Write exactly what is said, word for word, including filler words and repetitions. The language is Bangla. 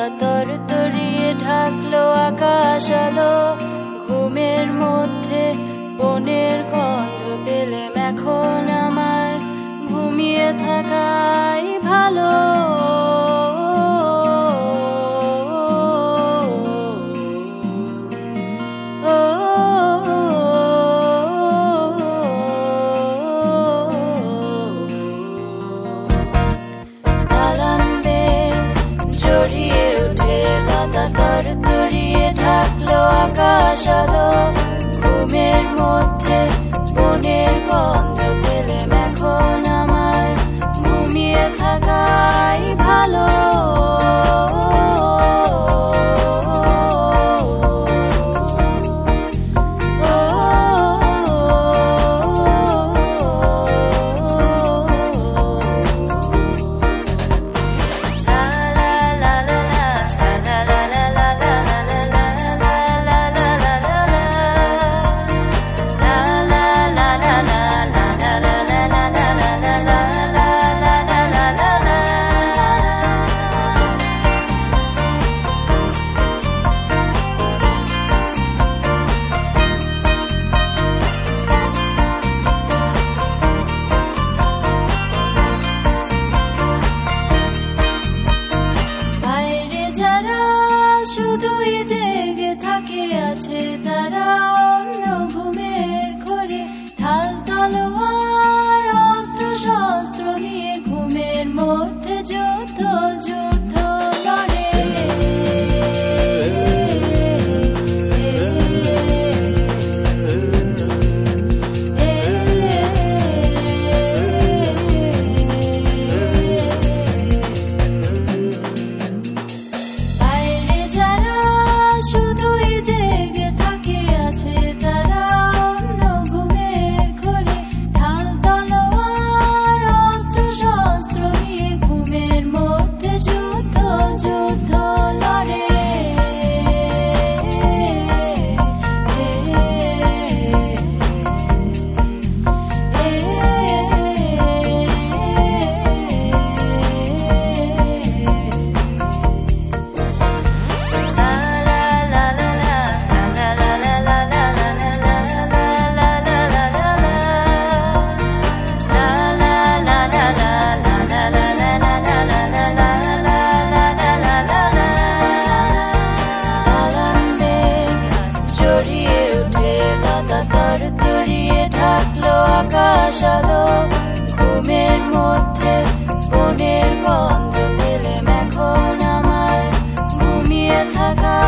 লতা তরতরিয়ে ঢাকলো আকাশ আলো। ঘুমের মধ্যে বনের গন্ধ পেলেম এখন আমার, ঘুমিয়ে থাকাই ভালো। জড়িয়ে উঠে লতা তরতরিয়ে ঢাকলো আকাশ আলো। ঘুমের মধ্যে বনের গন্ধ পেলেম এখন আমার, ঘুমিয়ে থাকাই ভালো। শুধুই জেগে থাকে আছে তারা অন্য ঘুমের ঘরে, ঢাল তলোয়ার অস্ত্র শস্ত্র নিয়ে ঘুমের মধ্যে যুদ্ধ যুদ্ধ লড়ে। শুধুই জেগে থাকে আছে তারা অন্য ঘুমের ঘরে, ঢাল তলোয়ার অস্ত্র শস্ত্র নিয়ে ঘুমের মধ্যে যুদ্ধ যুদ্ধ লড়ে। জড়িয়ে উঠে লতা তরতরিয়ে ঢাকলো আকাশ আলো। ঘুমের মধ্যে বনের গন্ধ পেলেম এখন আমার, ঘুমিয়ে থাকা